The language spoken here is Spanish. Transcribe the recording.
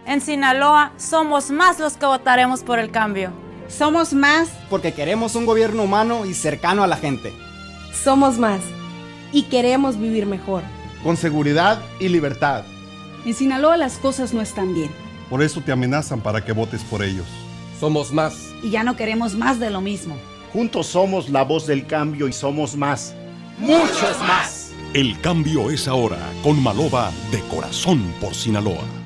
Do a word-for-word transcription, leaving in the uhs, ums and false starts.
En Sinaloa somos más los que votaremos por el cambio. Somos más porque queremos un gobierno humano y cercano a la gente. Somos más y queremos vivir mejor. Con seguridad y libertad. En Sinaloa las cosas no están bien. Por eso te amenazan para que votes por ellos. Somos más. Y ya no queremos más de lo mismo. Juntos somos la voz del cambio y somos más. ¡Muchos más! El cambio es ahora con Maloba de Corazón por Sinaloa.